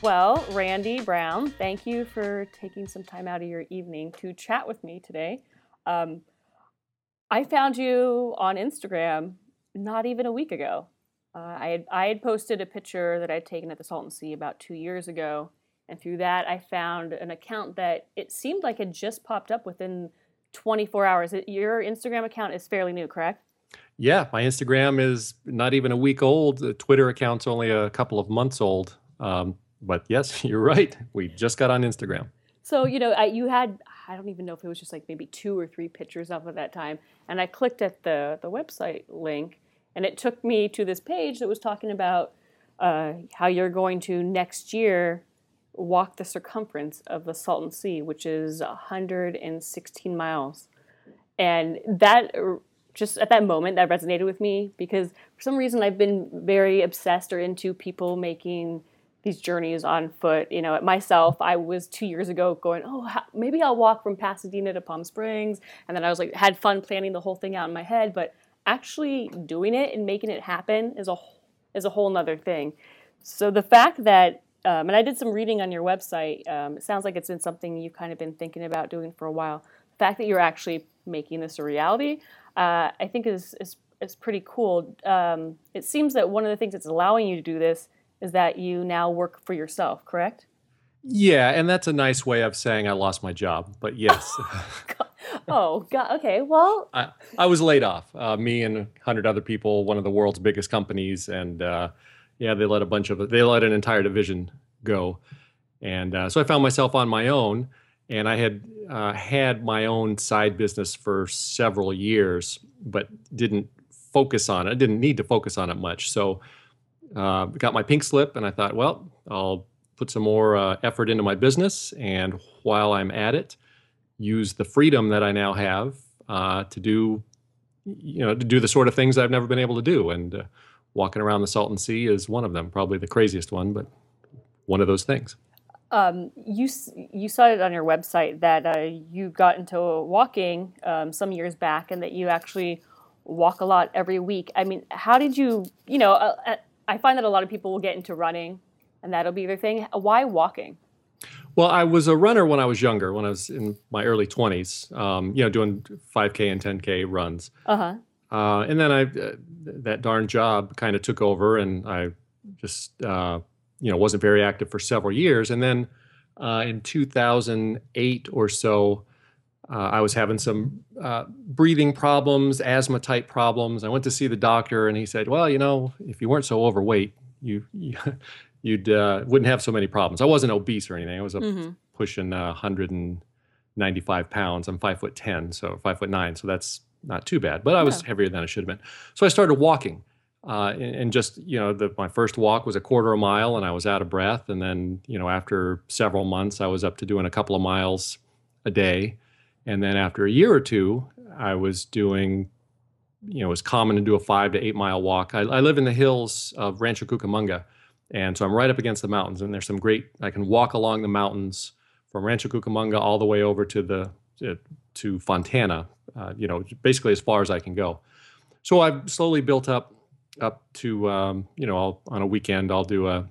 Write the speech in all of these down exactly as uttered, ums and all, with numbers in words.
Well, Randy Brown, thank you for taking some time out of your evening to chat with me today. Um, I found you on Instagram not even a week ago. Uh, I had I had posted a picture that I'd taken at the Salton Sea about two years ago, and through that I found an account that it seemed like had just popped up within twenty-four hours. It- Your Instagram account is fairly new, correct? Yeah, my Instagram is not even a week old. The Twitter account's only a couple of months old. Um, but yes, you're right. We just got on Instagram. So, you know, I, you had, I don't even know if it was just like maybe two or three pictures up at that time. And I clicked at the, the website link, and it took me to this page that was talking about uh, how you're going to next year walk the circumference of the Salton Sea, which is one hundred sixteen miles. And that uh, just at that moment, that resonated with me because for some reason I've been very obsessed or into people making these journeys on foot. You know, myself, I was two years ago going, oh, how, maybe I'll walk from Pasadena to Palm Springs. And then I was like, had fun planning the whole thing out in my head, but actually doing it and making it happen is a, is a whole nother thing. So the fact that, um, and I did some reading on your website, um, it sounds like it's been something you've kind of been thinking about doing for a while. The fact that you're actually making this a reality, uh, I think is, is, is pretty cool. Um, it seems that one of the things that's allowing you to do this is that you now work for yourself, correct? Yeah, and that's a nice way of saying I lost my job. But yes, Oh, God. Okay. Well, I, I was laid off. Uh, me and a hundred other people, one of the world's biggest companies, and uh, yeah, they let a bunch of they let an entire division go, and uh, so I found myself on my own. And I had uh, had my own side business for several years, but didn't focus on it. I didn't need to focus on it much. So uh, got my pink slip, and I thought, well, I'll put some more uh, effort into my business, and while I'm at it, use the freedom that I now have uh, to do, you know, to do the sort of things I've never been able to do. And uh, walking around the Salton Sea is one of them, probably the craziest one, but one of those things. um, you s- you saw it on your website that uh, you got into walking um, some years back, and that you actually walk a lot every week. I mean, how did you? You know, uh, uh, I find that a lot of people will get into running, and that'll be their thing. Why walking? Well, I was a runner when I was younger, when I was in my early twenties, um, you know, doing five K and ten K runs. Uh huh. Uh, and then I, uh, that darn job kind of took over, and I just, uh, you know, wasn't very active for several years. And then uh, in two thousand eight or so, uh, I was having some uh, breathing problems, asthma type problems. I went to see the doctor, and he said, "Well, you know, if you weren't so overweight, you, you you'd uh, wouldn't have so many problems." I wasn't obese or anything. I was a, Mm-hmm. pushing uh, one hundred ninety-five pounds. I'm five foot ten, so five foot nine. So that's not too bad. But I was No. heavier than I should have been. So I started walking. Uh, and, and just, you know, the, my first walk was a quarter of a mile, and I was out of breath. And then, you know, after several months, I was up to doing a couple of miles a day. And then after a year or two, I was doing, you know, it was common to do a five to eight mile walk. I, I live in the hills of Rancho Cucamonga. And so I'm right up against the mountains, and there's some great, I can walk along the mountains from Rancho Cucamonga all the way over to the, to, to Fontana, uh, you know, basically as far as I can go. So I've slowly built up, up to, um, you know, I'll, on a weekend, I'll do a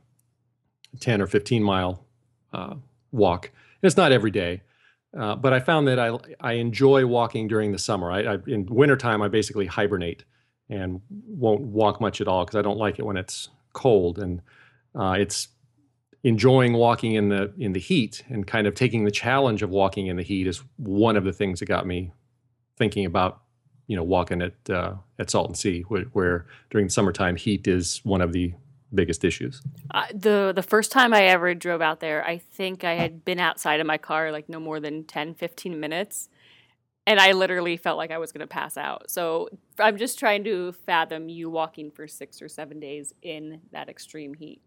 ten or fifteen mile uh, walk. And it's not every day. Uh, but I found that I, I enjoy walking during the summer. I, I, in wintertime, I basically hibernate and won't walk much at all because I don't like it when it's cold. And uh, it's enjoying walking in the in the heat and kind of taking the challenge of walking in the heat is one of the things that got me thinking about, you know, walking at uh, at Salton Sea, where, where during the summertime heat is one of the biggest issues. Uh, the the first time I ever drove out there, I think I had been outside of my car like no more than ten, fifteen minutes. And I literally felt like I was going to pass out. So I'm just trying to fathom you walking for six or seven days in that extreme heat.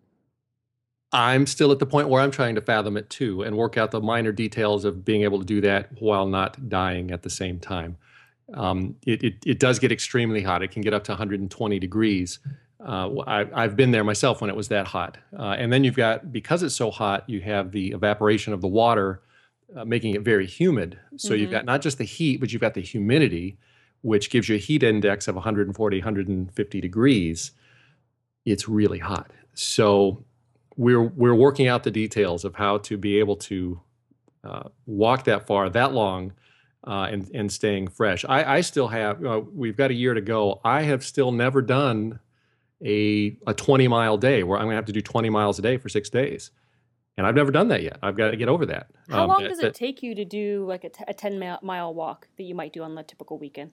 I'm still at the point where I'm trying to fathom it too and work out the minor details of being able to do that while not dying at the same time. Um, it, it, it does get extremely hot. It can get up to one hundred twenty degrees. Uh, I, I've been there myself when it was that hot. Uh, and then you've got, because it's so hot, you have the evaporation of the water uh, making it very humid. So you've Mm-hmm. got not just the heat, but you've got the humidity, which gives you a heat index of one hundred forty, one hundred fifty degrees. It's really hot. So we're we're working out the details of how to be able to uh, walk that far, that long, uh, and and staying fresh. I, I still have. Uh, we've got a year to go. I have still never done a a twenty mile day where I'm going to have to do twenty miles a day for six days, and I've never done that yet. I've got to get over that. How Um, long that, does it that- take you to do like a, t- a ten mile, mile walk that you might do on the typical weekend?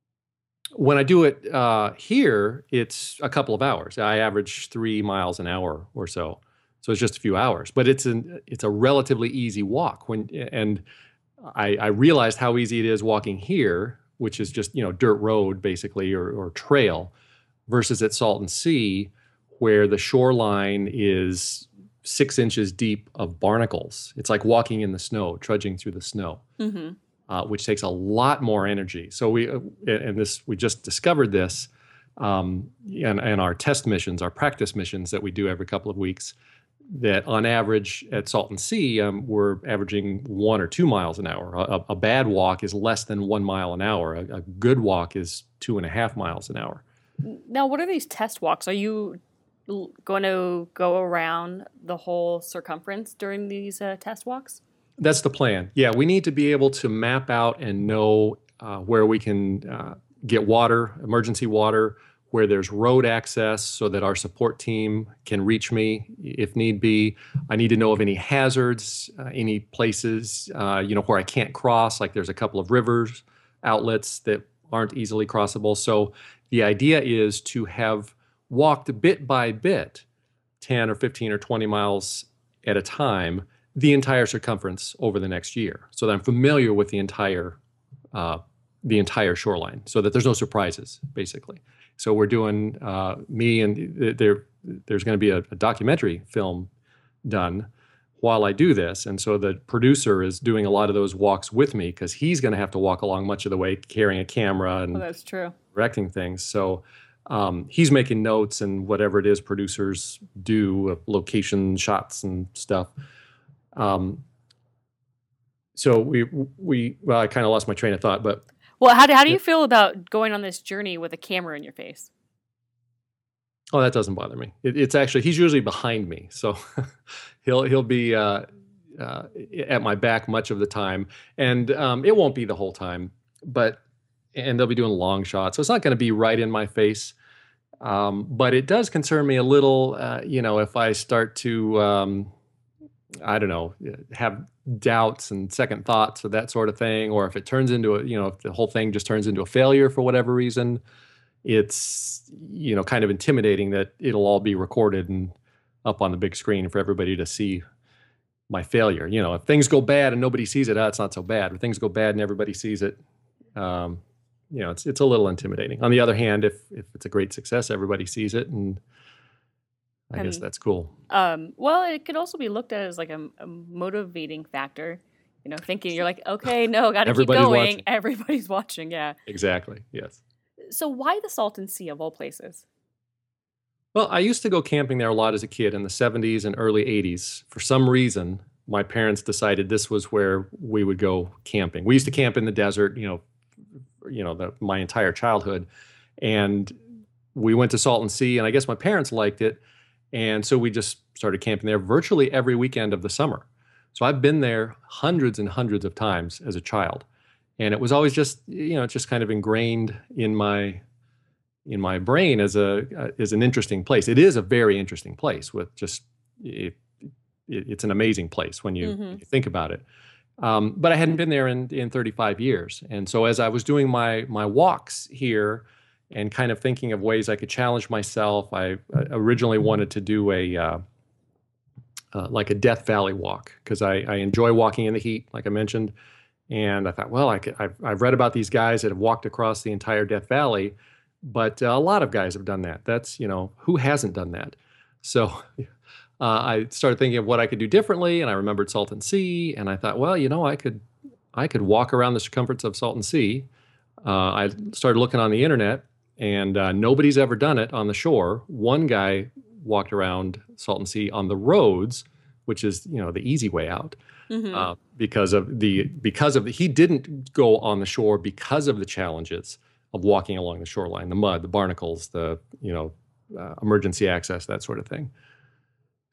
When I do it uh, here, it's a couple of hours. I average three miles an hour or so, so it's just a few hours. But it's an it's a relatively easy walk. When and I, I realized how easy it is walking here, which is just you know dirt road basically or, or trail, versus at Salton Sea, where the shoreline is six inches deep of barnacles. It's like walking in the snow, trudging through the snow. Mm-hmm. Uh, which takes a lot more energy. So we uh, and this we just discovered this um, in, in our test missions, our practice missions that we do every couple of weeks. That on average at Salton Sea, um, we're averaging one or two miles an hour. A, a bad walk is less than one mile an hour. A, a good walk is two and a half miles an hour. Now, what are these test walks? Are you l- going to go around the whole circumference during these uh, test walks? That's the plan. Yeah, we need to be able to map out and know uh, where we can uh, get water, emergency water, where there's road access so that our support team can reach me if need be. I need to know of any hazards, uh, any places, uh, you know, where I can't cross, like there's a couple of rivers outlets that aren't easily crossable. So the idea is to have walked bit by bit, ten or fifteen or twenty miles at a time, the entire circumference over the next year, so that I'm familiar with the entire uh, the entire shoreline, so that there's no surprises, basically. So we're doing uh, me and there. There's going to be a, a documentary film done while I do this, and so the producer is doing a lot of those walks with me because he's going to have to walk along much of the way carrying a camera and Oh, that's true. directing things. So. Um, he's making notes and whatever it is producers do, uh, location shots and stuff. Um, so we, we, well, I kind of lost my train of thought, but. Well, how do, how do you feel about going on this journey with a camera in your face? Oh, that doesn't bother me. It, it's actually, he's usually behind me. So he'll, he'll be, uh, uh, at my back much of the time, and, um, it won't be the whole time, but, and they'll be doing long shots. So it's not going to be right in my face. Um, but it does concern me a little, uh, you know, if I start to, um, I don't know, have doubts and second thoughts or that sort of thing, or if it turns into a, you know, if the whole thing just turns into a failure for whatever reason, it's, you know, kind of intimidating that it'll all be recorded and up on the big screen for everybody to see my failure. You know, if things go bad and nobody sees it, ah, it's not so bad. If things go bad and everybody sees it, um, you know, it's it's a little intimidating. On the other hand, if if it's a great success, everybody sees it, and I guess And- that's cool. Um, well, it could also be looked at as like a, a motivating factor. You know, thinking you're like, okay, no, got to keep Everybody's going. watching. Everybody's watching. Yeah. Exactly. Yes. So why the Salton Sea of all places? Well, I used to go camping there a lot as a kid in the seventies and early eighties. For some reason, my parents decided this was where we would go camping. We used to camp in the desert, you know, you know, the, my entire childhood. And we went to Salton Sea, and I guess my parents liked it. And so we just started camping there virtually every weekend of the summer. So I've been there hundreds and hundreds of times as a child. And it was always just, you know, just kind of ingrained in my in my brain as a uh, as an interesting place. It is a very interesting place with just it, it, it's an amazing place when you, Mhm. when you think about it. Um, but I hadn't been there in, in thirty-five years. And so as I was doing my my walks here and kind of thinking of ways I could challenge myself, I uh, originally wanted to do a uh, uh, like a Death Valley walk because I, I enjoy walking in the heat, like I mentioned. And I thought, well, I could, I've, I've read about these guys that have walked across the entire Death Valley, but uh, a lot of guys have done that. That's, you know, who hasn't done that? So Uh, I started thinking of what I could do differently, and I remembered Salton Sea, and I thought, well, you know, I could, I could walk around the circumference of Salton Sea. Uh, I started looking on the internet, and uh, nobody's ever done it on the shore. One guy walked around Salton Sea on the roads, which is, you know, the easy way out, Mhm. uh, because of the because of the, he didn't go on the shore because of the challenges of walking along the shoreline, the mud, the barnacles, the you know, uh, emergency access, that sort of thing.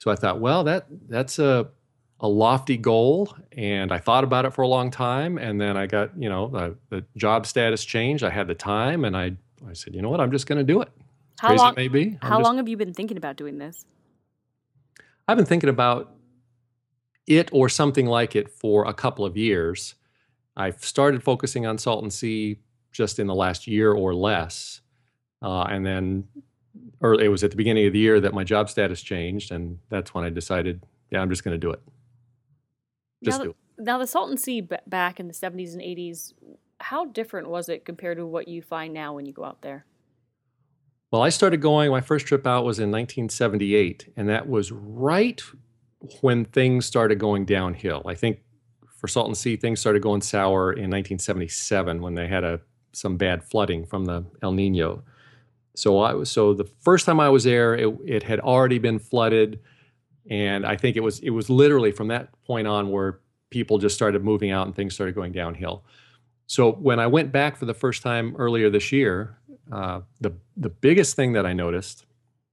So I thought, well, that that's a a lofty goal, and I thought about it for a long time, and then I got, you know, the, the job status changed. I had the time, and I I said, you know what, I'm just going to do it. As How crazy long? it may be, I'm How just. long have you been thinking about doing this? I've been thinking about it or something like it for a couple of years. I've started focusing on Salton Sea just in the last year or less, uh, and then early, it was at the beginning of the year that my job status changed, and that's when I decided, yeah, I'm just going to do it. Just Now, do the, it. now the Salton Sea b- back in the seventies and eighties, how different was it compared to what you find now when you go out there? Well, I started going, my first trip out was in nineteen seventy-eight, and that was right when things started going downhill. I think for Salton Sea, things started going sour in nineteen seventy-seven when they had a some bad flooding from the El Nino. So I was so the first time I was there, it, it had already been flooded, and I think it was it was literally from that point on where people just started moving out and things started going downhill. So when I went back for the first time earlier this year, uh, the the biggest thing that I noticed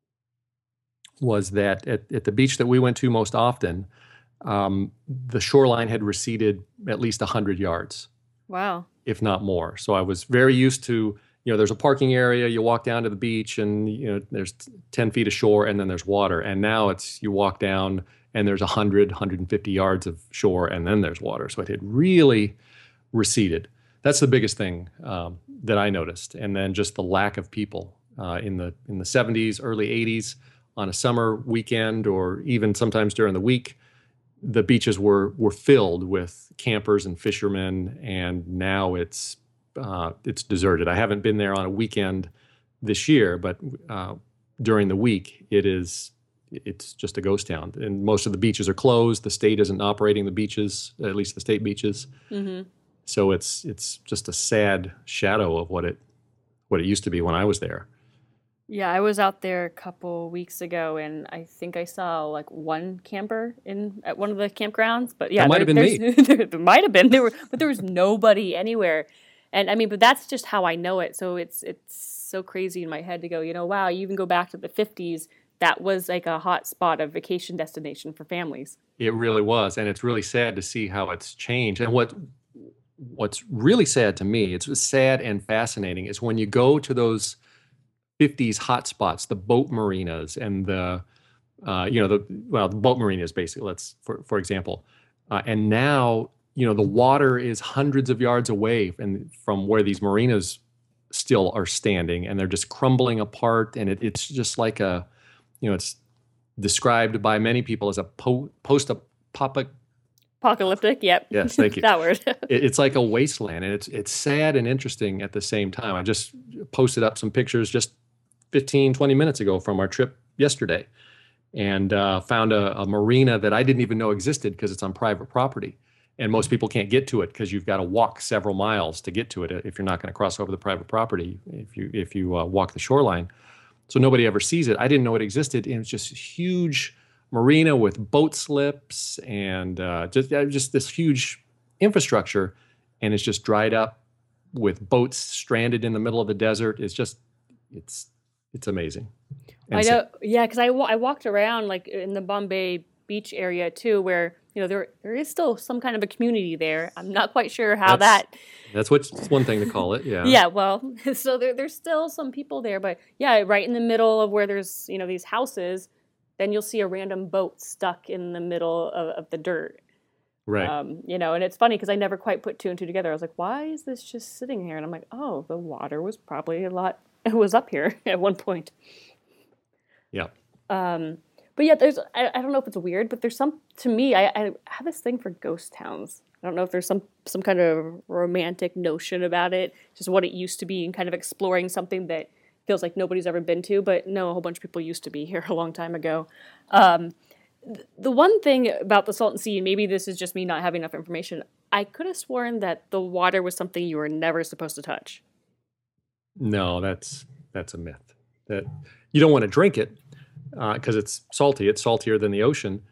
was that at, at the beach that we went to most often, um, the shoreline had receded at least one hundred yards, Wow. if not more. So I was very used to, you know, there's a parking area, you walk down to the beach and, you know, there's ten feet of shore and then there's water. And now it's, you walk down and there's one hundred, one hundred fifty yards of shore and then there's water. So it had really receded. That's the biggest thing um, that I noticed. And then just the lack of people uh, in the in the seventies, early eighties, on a summer weekend or even sometimes during the week, the beaches were were filled with campers and fishermen, and now it's uh, it's deserted. I haven't been there on a weekend this year, but uh, during the week, it is it's just a ghost town. And most of the beaches are closed. The state isn't operating the beaches, at least the state beaches. Mm-hmm. So it's it's just a sad shadow of what it what it used to be when I was there. Yeah, I was out there a couple weeks ago, and I think I saw like one camper in at one of the campgrounds. But yeah, That might have been there's- me. there, there might have been there were, but there was nobody anywhere. And I mean, but that's just how I know it. So it's it's so crazy in my head to go, you know, wow, you even go back to the fifties. That was like a hot spot, a vacation destination for families. It really was, and it's really sad to see how it's changed. And what what's really sad to me, it's sad and fascinating, is when you go to those fifties hotspots, the boat marinas and the uh, you know the well the boat marinas basically. Let's for for example, uh, and now you know the water is hundreds of yards away and from where these marinas still are standing, and they're just crumbling apart, and it, it's just like a you know it's described by many people as a po- post-apocalyptic. Apocalyptic, yep. Yes, thank you. That word. It, it's like a wasteland, and it's it's sad and interesting at the same time. I just posted up some pictures just fifteen, twenty minutes ago from our trip yesterday, and uh, found a, a marina that I didn't even know existed because it's on private property, and most people can't get to it because you've got to walk several miles to get to it if you're not going to cross over the private property if you if you uh, walk the shoreline. So nobody ever sees it. I didn't know it existed, and it's just a huge marina with boat slips and uh, just just this huge infrastructure, and it's just dried up with boats stranded in the middle of the desert. It's just it's it's amazing. And I so- know, yeah, because I, wa- I walked around like in the Bombay Beach area too, where you know there there is still some kind of a community there. I'm not quite sure how That's- that. That's what's one thing to call it. Yeah. Yeah, well, so there there's still some people there, but yeah, right in the middle of where there's you know these houses, then you'll see a random boat stuck in the middle of, of the dirt. Right. Um, you know, and it's funny because I never quite put two and two together. I was like, why is this just sitting here? And I'm like, oh, the water was probably a lot. It was up here at one point. yeah. Um, but yeah, there's I, I don't know if it's weird, but there's some to me. I, I have this thing for ghost towns. I don't know if there's some some kind of romantic notion about it, just what it used to be, and kind of exploring something that feels like nobody's ever been to. But no, a whole bunch of people used to be here a long time ago. Um, th- the one thing about the Salton Sea, and maybe this is just me not having enough information, I could have sworn that the water was something you were never supposed to touch. No, that's that's a myth. That you don't want to drink it because it's salty. It's saltier than the ocean.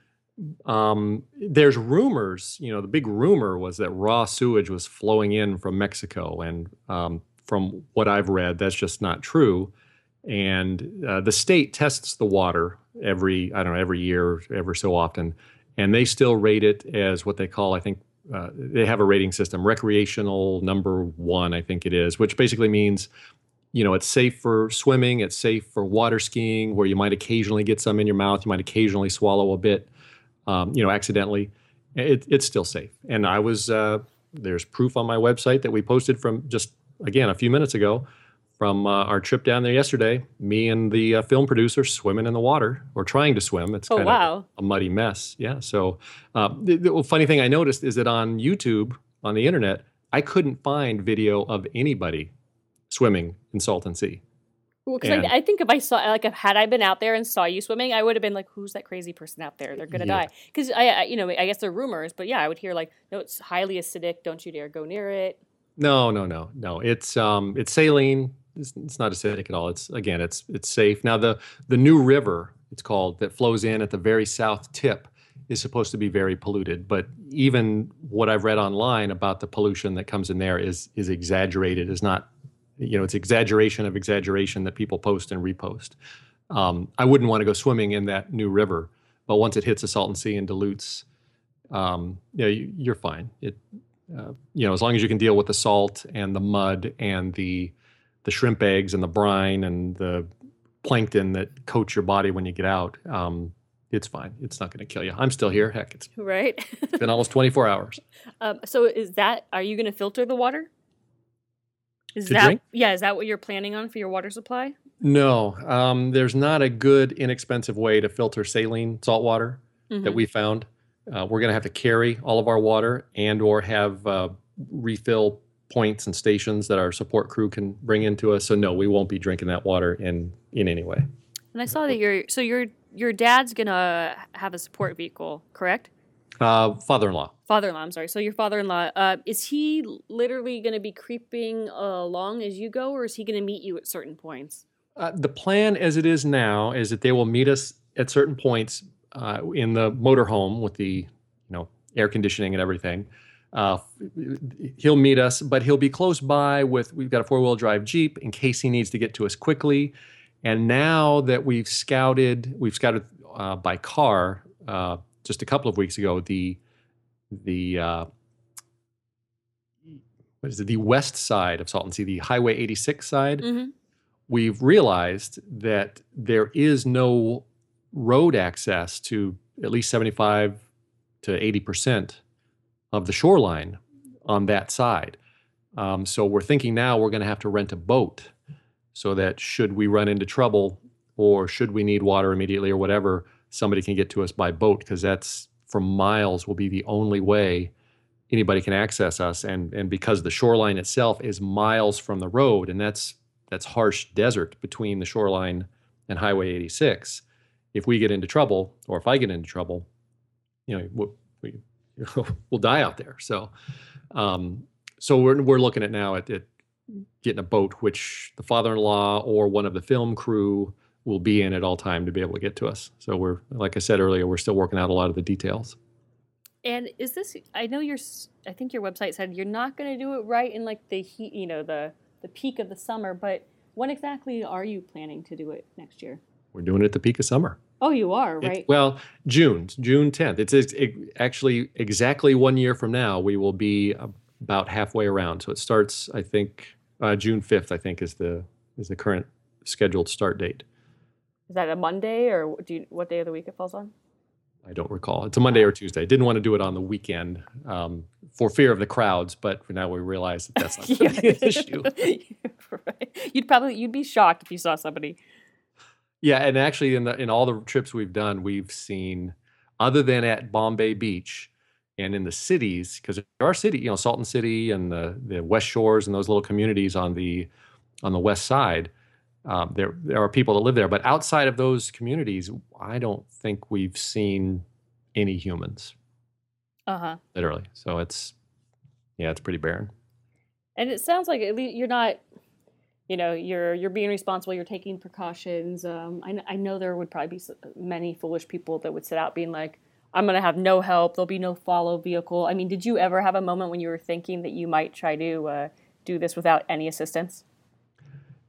Um, there's rumors. You know, the big rumor was that raw sewage was flowing in from Mexico, and um, from what I've read, that's just not true. And uh, the state tests the water every, I don't know, every year, ever so often, and they still rate it as what they call, I think, uh, they have a rating system, recreational number one, I think it is, which basically means, you know, it's safe for swimming, it's safe for water skiing, where you might occasionally get some in your mouth, you might occasionally swallow a bit, um, you know, accidentally. It, it's still safe. And I was, uh, there's proof on my website that we posted from just, again, a few minutes ago, from uh, our trip down there yesterday, me and the uh, film producer swimming in the water, or trying to swim. It's Oh, kind wow. of a muddy mess. Yeah. So uh, the, the funny thing I noticed is that on YouTube, on the internet, I couldn't find video of anybody swimming in Salton Sea. Well, because I, I think if I saw, like, if had I been out there and saw you swimming, I would have been like, "Who's that crazy person out there? They're gonna Yeah. die." Because I, I, you know, I guess they're rumors, but yeah, I would hear like, "No, it's highly acidic. Don't you dare go near it." No, no, no, no. It's um, it's saline. It's, it's not acidic at all. It's again, it's it's safe. Now the the New River, it's called, that flows in at the very south tip, is supposed to be very polluted. But even what I've read online about the pollution that comes in there is is exaggerated. Is not, you know, it's exaggeration of exaggeration that people post and repost. Um, I wouldn't want to go swimming in that New River, but once it hits the Salton Sea and dilutes, um, yeah, you, you're fine. It uh, you know, as long as you can deal with the salt and the mud and the the shrimp eggs and the brine and the plankton that coats your body when you get out, um, it's fine. It's not going to kill you. I'm still here. Heck, it's Right. been almost twenty-four hours. Um, so is that? Are you going to filter the water? Is To that? drink? Yeah. Is that what you're planning on for your water supply? No, um, there's not a good, inexpensive way to filter saline salt water that Mm-hmm. we found. Uh, we're going to have to carry all of our water and or have uh, refill points and stations that our support crew can bring into us. So no, we won't be drinking that water in in any way. And I saw that your so your your dad's gonna have a support vehicle, correct? Uh, father-in-law. Father-in-law, I'm sorry. So your father-in-law, uh, is he literally going to be creeping along as you go, or is he going to meet you at certain points? Uh, the plan as it is now is that they will meet us at certain points uh, in the motorhome with the, you know, air conditioning and everything. Uh, he'll meet us, but he'll be close by with, we've got a four-wheel drive Jeep in case he needs to get to us quickly. And now that we've scouted, we've scouted uh, by car uh, just a couple of weeks ago, the, the, uh, what is it, the west side of Salton Sea, the Highway eighty-six side. Mm-hmm. We've realized that there is no road access to at least seventy-five to eighty percent of the shoreline on that side. Um, so we're thinking now we're going to have to rent a boat so that should we run into trouble or should we need water immediately or whatever, somebody can get to us by boat, because that's, for miles, will be the only way anybody can access us. And, and because the shoreline itself is miles from the road, and that's that's harsh desert between the shoreline and Highway eighty-six. If we get into trouble, or if I get into trouble, you know, we, we, we'll die out there. So, um, so we're we're looking at now at, at getting a boat, which the father-in-law or one of the film crew will be in at all time to be able to get to us. So we're, like I said earlier, we're still working out a lot of the details. And is this? I know your. I think your website said you're not going to do it right in like the heat, you know, the the peak of the summer. But when exactly are you planning to do it next year? We're doing it at the peak of summer. Oh, you are, right? It, well, June, June tenth. It's, it's it, actually exactly one year from now. We will be about halfway around. So it starts, I think, uh, June fifth. I think is the is the current scheduled start date. Is that a Monday, or do you, what day of the week it falls on? I don't recall. It's a Monday or Tuesday. Didn't want to do it on the weekend um, for fear of the crowds, but for now we realize that that's not going to be an issue. Right. You'd probably you'd be shocked if you saw somebody. Yeah, and actually, in the in all the trips we've done, we've seen, other than at Bombay Beach and in the cities, because there are city, you know, Salton City and the the West Shores and those little communities on the on the west side. Um, there there are people that live there, but outside of those communities, I don't think we've seen any humans. Uh huh. Literally, so it's yeah, it's pretty barren. And it sounds like at least you're not, you know, you're you're being responsible. You're taking precautions. Um, I I know there would probably be many foolish people that would sit out being like, I'm gonna have no help. There'll be no follow vehicle. I mean, did you ever have a moment when you were thinking that you might try to uh, do this without any assistance?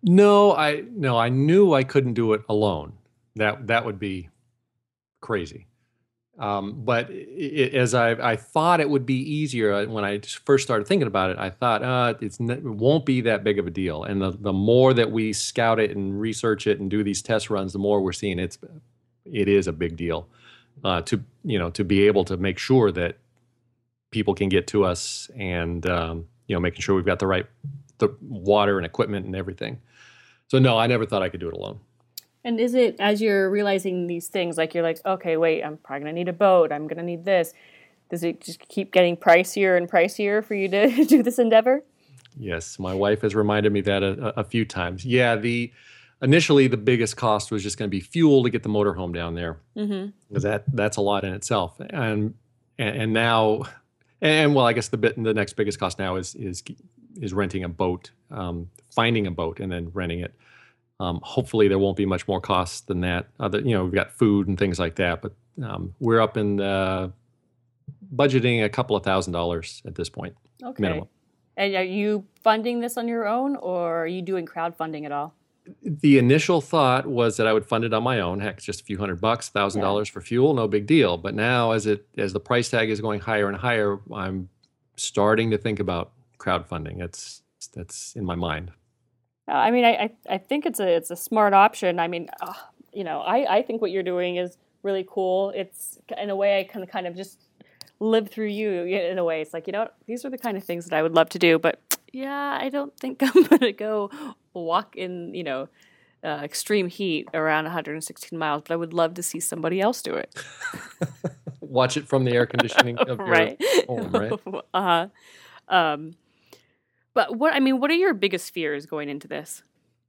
No, I no, I knew I couldn't do it alone. That that would be crazy. Um, but it, as I, I thought it would be easier uh, when I first started thinking about it, I thought uh, it's n- it won't be that big of a deal. And the, the more that we scout it and research it and do these test runs, the more we're seeing it's it is a big deal uh, to you know to be able to make sure that people can get to us and um, you know making sure we've got the right the water and equipment and everything. So no, I never thought I could do it alone. And is it, as you're realizing these things, like you're like, okay, wait, I'm probably going to need a boat. I'm going to need this. Does it just keep getting pricier and pricier for you to do this endeavor? Yes, my wife has reminded me that a, a few times. Yeah, the initially the biggest cost was just going to be fuel to get the motorhome down there, Mm-hmm. because that that's a lot in itself. And and, and now, and well, I guess the bit the next biggest cost now is is is renting a boat, um, finding a boat, and then renting it. Um, hopefully, there won't be much more costs than that. Other, you know, we've got food and things like that, but um, we're up in uh, budgeting a couple of thousand dollars at this point, Okay. minimum. And are you funding this on your own, or are you doing crowdfunding at all? The initial thought was that I would fund it on my own. Heck, it's just a few hundred bucks, thousand Yeah. dollars for fuel, no big deal. But now, as it as the price tag is going higher and higher, I'm starting to think about crowdfunding. It's that's in my mind. Uh, I mean, I, I I think it's a it's a smart option. I mean, uh, you know, I, I think what you're doing is really cool. It's in a way I can kind of just live through you in a way. It's like, you know, these are the kind of things that I would love to do, but yeah, I don't think I'm gonna go walk in, you know, uh, extreme heat around one hundred sixteen miles. But I would love to see somebody else do it. Watch it from the air conditioning of your Right. home, right? Uh-huh. Um, but what I mean, what are your biggest fears going into this?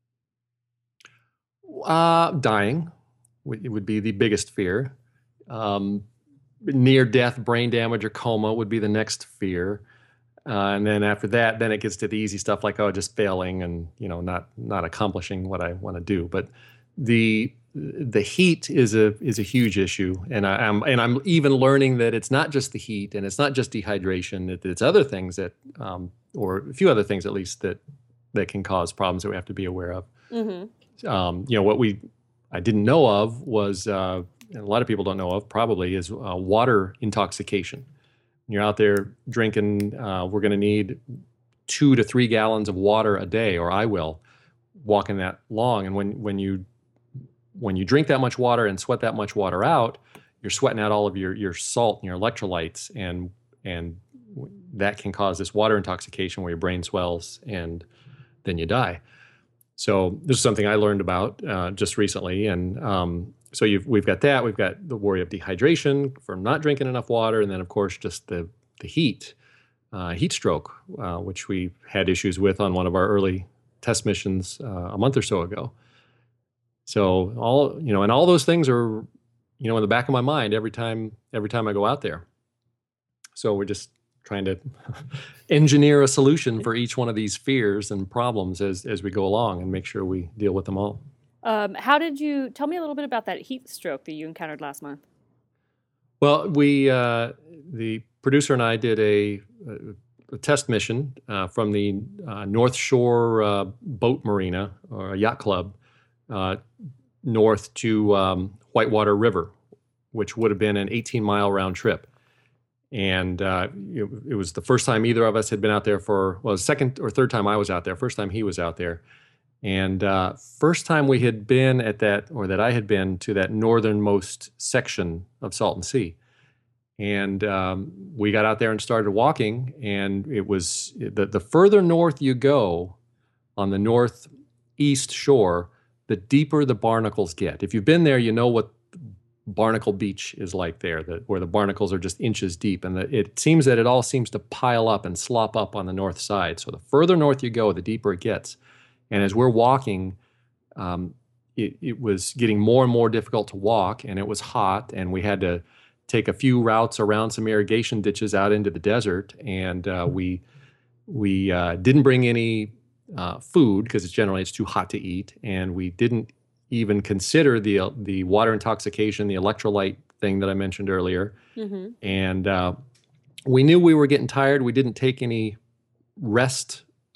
Uh, dying would, it would be the biggest fear. Um, near death, brain damage, or coma would be the next fear. Uh, and then after that, then it gets to the easy stuff like, oh, just failing and, you know, not not accomplishing what I want to do. But the the heat is a is a huge issue, and I, I'm and I'm even learning that it's not just the heat, and it's not just dehydration. It, it's other things that, um, or a few other things at least that that can cause problems that we have to be aware of. Mm-hmm. Um, you know, what we I didn't know of was, uh, and a lot of people don't know of probably, is uh, water intoxication. When you're out there drinking, uh, we're going to need two to three gallons of water a day, or I will, walking that long. And when when you when you drink that much water and sweat that much water out, you're sweating out all of your your salt and your electrolytes, and and that can cause this water intoxication where your brain swells and then you die. So this is something I learned about uh, just recently, and um, so you've, we've got that. We've got the worry of dehydration from not drinking enough water, and then of course just the the heat, uh, heat stroke, uh, which we had issues with on one of our early test missions uh, a month or so ago. So all you know, and all those things are, you know, in the back of my mind every time every time I go out there. So we're just trying to engineer a solution for each one of these fears and problems as as we go along and make sure we deal with them all. Um, how did you tell me a little bit about that heat stroke that you encountered last month? Well, we uh, the producer and I did a, a test mission uh, from the uh, North Shore uh, Boat Marina or a yacht club uh, north to um, Whitewater River, which would have been an eighteen mile round trip. And uh, it, it was the first time either of us had been out there for, well, the second or third time I was out there, first time he was out there. And uh, first time we had been at that, or that I had been to that northernmost section of Salton Sea. And um, we got out there and started walking, and it was, the, the further north you go on the northeast shore, the deeper the barnacles get. If you've been there, you know what Barnacle Beach is like there, that where the barnacles are just inches deep, and the, it seems that it all seems to pile up and slop up on the north side. So the further north you go, the deeper it gets. And as we're walking, um, it, it was getting more and more difficult to walk, and it was hot, and we had to take a few routes around some irrigation ditches out into the desert, and uh, we we uh, didn't bring any uh, food because it's generally it's too hot to eat, and we didn't even consider the the water intoxication, the electrolyte thing that I mentioned earlier. Mm-hmm. And uh, we knew we were getting tired. We didn't take any rest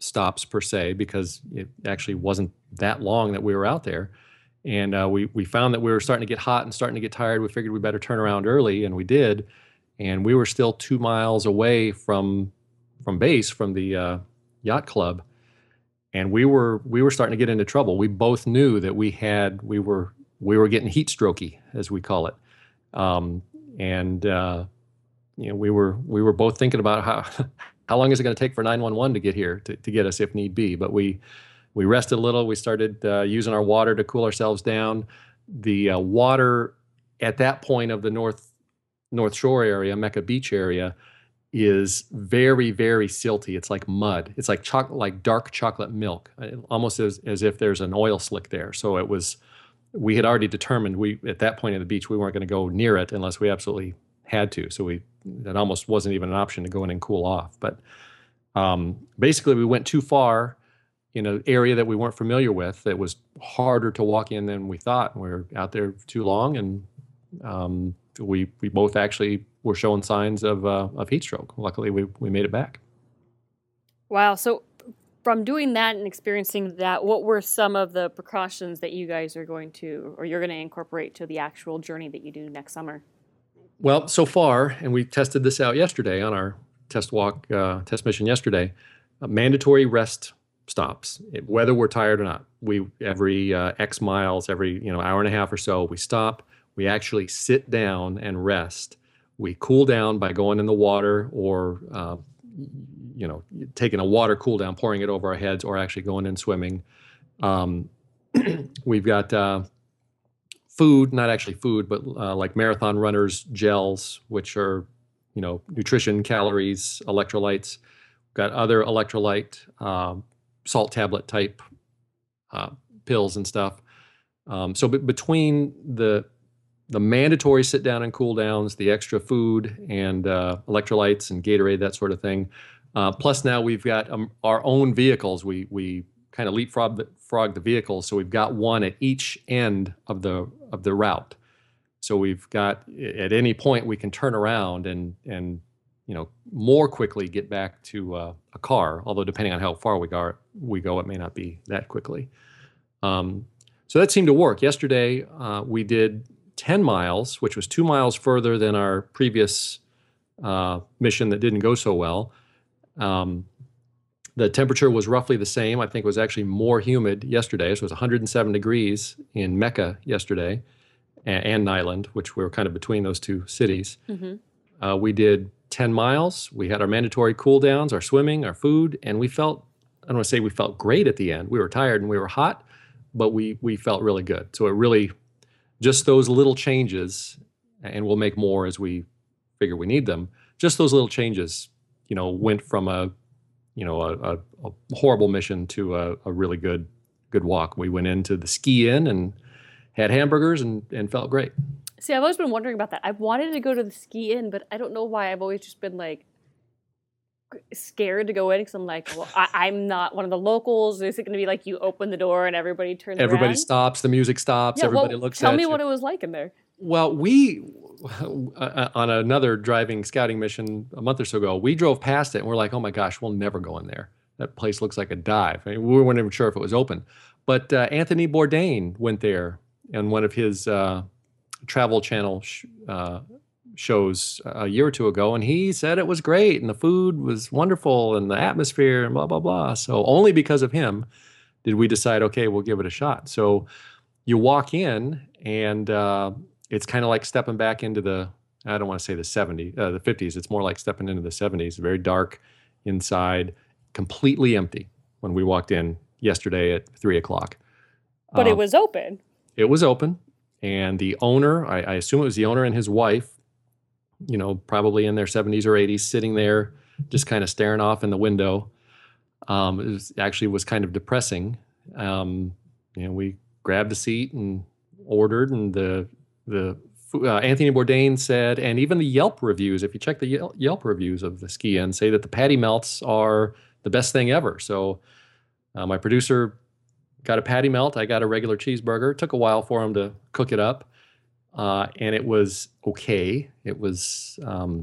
stops per se, because it actually wasn't that long that we were out there. And uh, we we found that we were starting to get hot and starting to get tired. We figured we better turn around early, and we did. And we were still two miles away from from base, from the uh, yacht club, and we were we were starting to get into trouble. We both knew that we had we were we were getting heat strokey, as we call it, um, and uh, you know we were we were both thinking about how how long is it going to take for nine one one to get here to, to get us if need be. But we we rested a little. We started uh, using our water to cool ourselves down. The uh, water at that point of the North North Shore area, Mecca Beach area, is very, very silty. It's like mud. It's like choc- like dark chocolate milk, almost as, as if there's an oil slick there. So it was, we had already determined we at that point of the beach, we weren't going to go near it unless we absolutely had to. So we, that almost wasn't even an option to go in and cool off. But um, basically we went too far in an area that we weren't familiar with. That was harder to walk in than we thought. We were out there too long, and um, we we both actually were showing signs of uh, of heat stroke. Luckily, we we made it back. Wow. So from doing that and experiencing that, what were some of the precautions that you guys are going to, or you're going to incorporate to the actual journey that you do next summer? Well, so far, and we tested this out yesterday on our test walk, uh, test mission yesterday, uh, mandatory rest stops, it, whether we're tired or not. We, every uh, X miles, every, you know, hour and a half or so, we stop, we actually sit down and rest. We cool down by going in the water, or, uh, you know, taking a water cool down, pouring it over our heads, or actually going in swimming. Um, we've got uh, food, not actually food, but uh, like marathon runners gels, which are, you know, nutrition, calories, electrolytes. We've got other electrolyte, um, salt tablet type uh, pills and stuff. Um, so b- between the the mandatory sit down and cool downs, the extra food and uh, electrolytes and Gatorade, that sort of thing. Uh, plus now we've got um, our own vehicles. We we kind of leapfrog the, frog the vehicles, so we've got one at each end of the of the route. So we've got, at any point we can turn around and and you know more quickly get back to uh, a car. Although depending on how far we go, we go, it may not be that quickly. Um, so that seemed to work. Yesterday uh, we did ten miles, which was two miles further than our previous uh, mission that didn't go so well. Um, the temperature was roughly the same. I think it was actually more humid yesterday. So it was one hundred seven degrees in Mecca yesterday, and, and Nyland, which we were kind of between those two cities. Mm-hmm. Uh, we did ten miles. We had our mandatory cool downs, our swimming, our food, and we felt, I don't want to say we felt great at the end. We were tired and we were hot, but we we felt really good. So it really, just those little changes, and we'll make more as we figure we need them. Just those little changes, you know, went from a, you know, a, a, a horrible mission to a, a really good, good walk. We went into the ski inn and had hamburgers and, and felt great. See, I've always been wondering about that. I've wanted to go to the ski inn, but I don't know why. I've always just been like scared to go in, because I'm like, well, I, I'm not one of the locals. Is it going to be like you open the door and everybody turns Everybody around? stops, the music stops, Yeah, everybody well, looks tell at me you. what it was like in there. Well, we, uh, on another driving scouting mission a month or so ago, we drove past it and we're like, oh my gosh, we'll never go in there. That place looks like a dive. I mean, we weren't even sure if it was open. But uh, Anthony Bourdain went there in one of his uh, Travel Channel sh- uh, shows a year or two ago, and he said it was great, and the food was wonderful, and the atmosphere, and blah, blah, blah. So only because of him did we decide, okay, we'll give it a shot. So you walk in, and uh, it's kind of like stepping back into the, I don't want to say the seventies, uh, the fifties. It's more like stepping into the seventies. Very dark inside, completely empty when we walked in yesterday at three o'clock. But um, it was open. It was open, and the owner, I, I assume it was the owner and his wife, you know, probably in their seventies or eighties, sitting there just kind of staring off in the window. Um, it was, actually was kind of depressing. Um, you know, we grabbed a seat and ordered, and the the uh, Anthony Bourdain said, and even the Yelp reviews, if you check the Yelp, Yelp reviews of the ski inn, say that the patty melts are the best thing ever. So uh, my producer got a patty melt. I got a regular cheeseburger. It took a while for him to cook it up. Uh, and it was okay. It was um,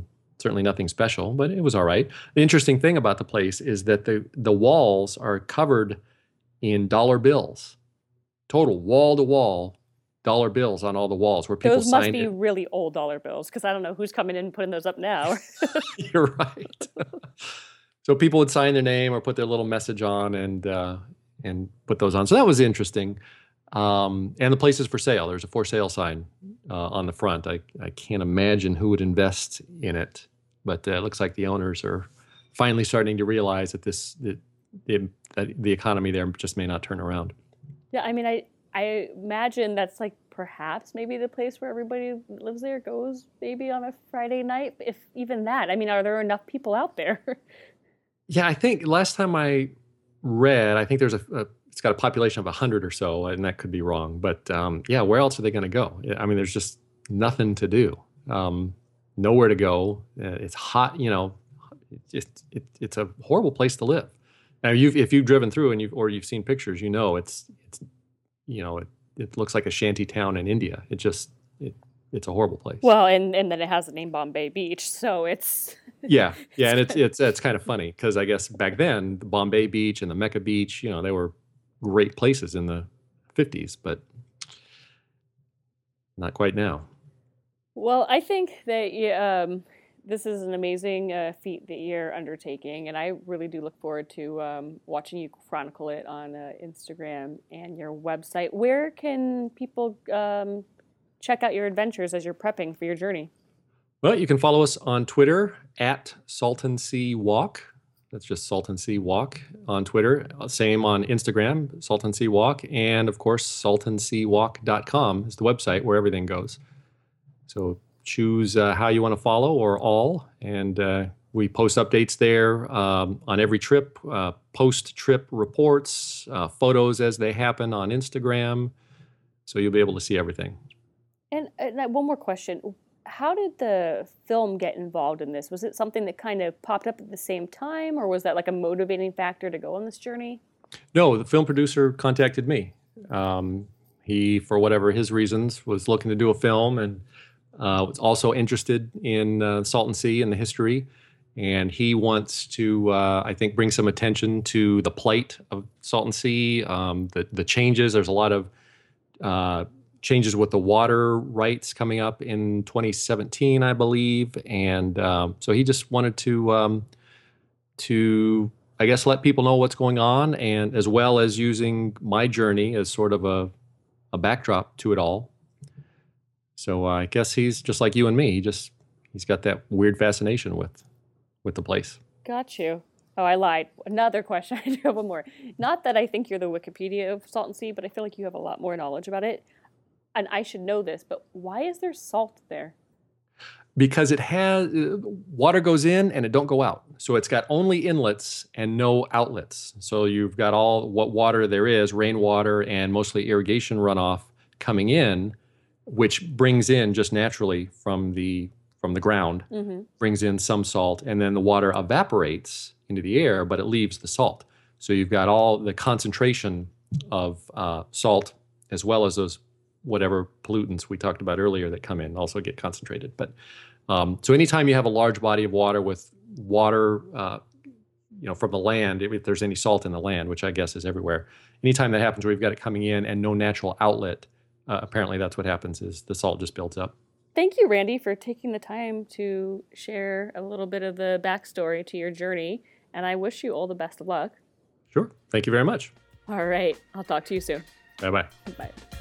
certainly nothing special, but it was all right. The interesting thing about the place is that the the walls are covered in dollar bills, total wall to wall dollar bills on all the walls where people Those must signed be it. really old dollar bills because I don't know who's coming in and putting those up now. You're right. So people would sign their name or put their little message on and uh, and put those on. So that was interesting. Um, and the place is for sale. There's a for sale sign uh, on the front. I, I can't imagine who would invest in it, but uh, it looks like the owners are finally starting to realize that this that the, that the economy there just may not turn around. Yeah, I mean, I I imagine that's like perhaps maybe the place where everybody who lives there goes maybe on a Friday night, if even that. I mean, are there enough people out there? Yeah, I think last time I read, I think there's a, a it's got a population of one hundred or so, and that could be wrong. But um, yeah, where else are they going to go? I mean, there's just nothing to do, um, nowhere to go. Uh, it's hot, you know. It, it, it's a horrible place to live. Now, you've if you've driven through and you or you've seen pictures, you know it's it's you know it, it looks like a shanty town in India. It just it, it's a horrible place. Well, and, and then it has the name Bombay Beach, so it's yeah, yeah, and it's it's it's kind of funny because I guess back then the Bombay Beach and the Mecca Beach, you know, they were great places in the fifties, but not quite now. Well, I think that yeah, um, this is an amazing uh, feat that you're undertaking, and I really do look forward to um, watching you chronicle it on uh, Instagram and your website. Where can people um, check out your adventures as you're prepping for your journey? Well, you can follow us on Twitter at Salton Sea Walk. That's just Salton Sea Walk on Twitter. Same on Instagram, Salton Sea Walk. And of course, salton sea walk dot com is the website where everything goes. So choose uh, how you want to follow or all. And uh, we post updates there um, on every trip, uh, post-trip reports, uh, photos as they happen on Instagram. So you'll be able to see everything. And, and one more question. How did the film get involved in this? Was it something that kind of popped up at the same time, or was that like a motivating factor to go on this journey? No, the film producer contacted me. Um, he, for whatever his reasons, was looking to do a film and uh, was also interested in uh, Salton Sea and the history. And he wants to, uh, I think, bring some attention to the plight of Salton Sea, um, the, the changes. There's a lot of uh, changes with the water rights coming up in twenty seventeen, I believe. And um, so he just wanted to, um, to, I guess, let people know what's going on, and as well as using my journey as sort of a, a backdrop to it all. So uh, I guess he's just like you and me. He just, he's got that weird fascination with, with the place. Got you. Oh, I lied. Another question. I do have one more. Not that I think you're the Wikipedia of Salton Sea, but I feel like you have a lot more knowledge about it. And I should know this, but why is there salt there? Because it has, uh, water goes in and it don't go out. So it's got only inlets and no outlets. So you've got all what water there is, rainwater and mostly irrigation runoff coming in, which brings in just naturally from the from the ground, mm-hmm. brings in some salt, and then the water evaporates into the air, but it leaves the salt. So you've got all the concentration of uh, salt as well as those whatever pollutants we talked about earlier that come in also get concentrated. But um, so anytime you have a large body of water with water, uh, you know, from the land, if there's any salt in the land, which I guess is everywhere, anytime that happens where you've got it coming in and no natural outlet, uh, apparently that's what happens is the salt just builds up. Thank you, Randy, for taking the time to share a little bit of the backstory to your journey. And I wish you all the best of luck. Sure. Thank you very much. All right. I'll talk to you soon. Bye-bye. Bye.